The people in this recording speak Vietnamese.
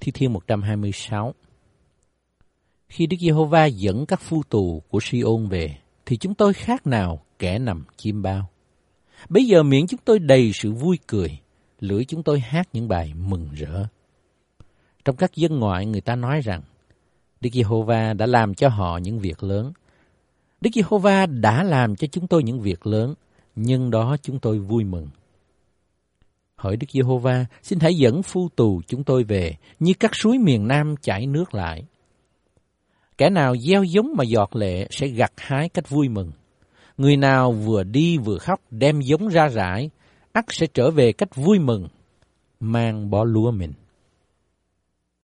Thi Thiên 126. Khi Đức Giê-hô-va dẫn các phu tù của Si-ôn về, thì chúng tôi khác nào kẻ nằm chim bao. Bây giờ miệng chúng tôi đầy sự vui cười, lưỡi chúng tôi hát những bài mừng rỡ. Trong các dân ngoại người ta nói rằng, Đức Giê-hô-va đã làm cho họ những việc lớn. Đức Giê-hô-va đã làm cho chúng tôi những việc lớn, nhân đó chúng tôi vui mừng. Hỡi Đức Giê-hô-va, xin hãy dẫn phu tù chúng tôi về, như các suối miền Nam chảy nước lại. Kẻ nào gieo giống mà giọt lệ sẽ gặt hái cách vui mừng. Người nào vừa đi vừa khóc đem giống ra rải, ắt sẽ trở về cách vui mừng, mang bó lúa mình.